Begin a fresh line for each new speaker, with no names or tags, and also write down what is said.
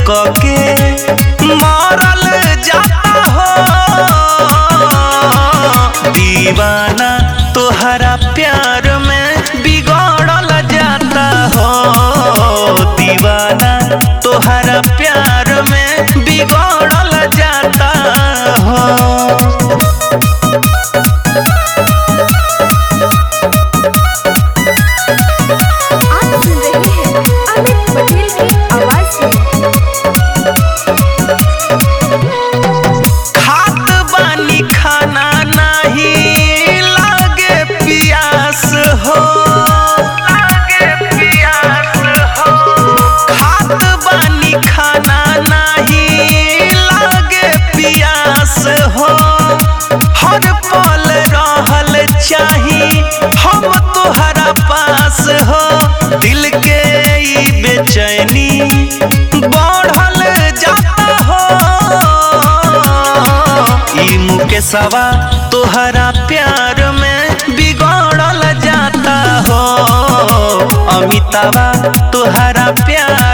के मरल जाता हो। दीवाना तोहरा प्यार में बिगड़ल जाता हो। दीवाना तोहरा प्यार में बिगड़ल जाता हो।
आप सुन रहे हैं अमित पटेल की आवाज में।
खात बानी खाना नहीं लागे पियास हो। खात बानी खाना नहीं लागे पियास हो। हर पल रहल चाही हम तोहरा पास हो। दिल के ई बेचैनी बढ़ल जाता हो। ई मुकेशवा तोहरा प्यार में बिगड़ल जाता हो। अमितावा तोहरा प्यार